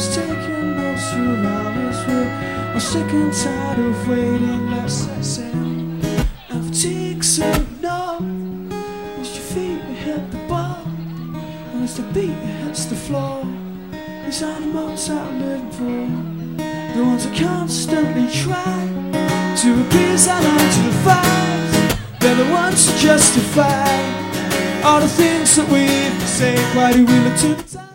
was taking notes for hours. We're sick and tired of waiting. Let's set sail. Have ticks and no. As your feet hit the bar, and as the beat hits the floor, these animals out living for, the ones that constantly try to appease our 9 to 5. They're the ones who justify all the things that we say. Why do we look to the time?